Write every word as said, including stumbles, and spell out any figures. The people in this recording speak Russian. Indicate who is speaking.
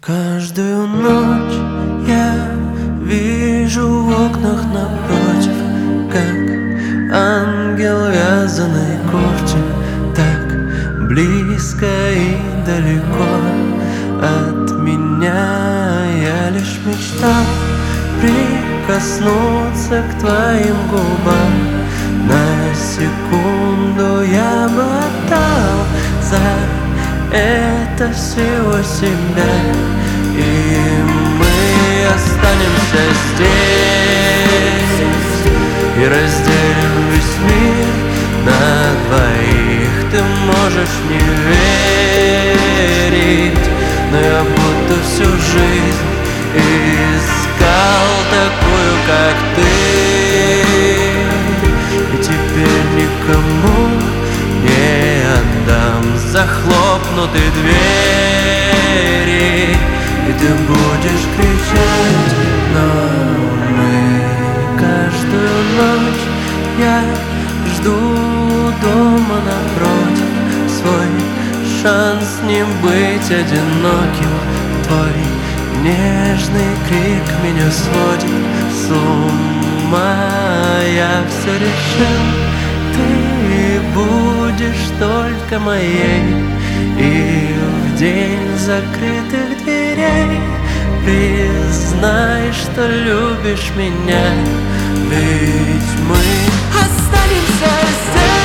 Speaker 1: Каждую ночь я вижу в окнах напротив, как ангел вязаной кофте, так близко и далеко от меня. Я лишь мечтал прикоснуться к твоим губам. На секунду я бы отдал за это всего себя, и мы останемся здесь и разделим весь мир на двоих. Ты можешь не верить, но я будто всю жизнь искал такую, как ты, и теперь никому не отдам захлопнуты двери, и ты будешь кричать, но мы каждую ночь я жду дома напротив, свой шанс не быть одиноким. Твой нежный крик меня сводит с ума. Я все решил, ты будешь только моей, и в день закрытых дверей признай, что любишь меня, ведь мы останемся здесь.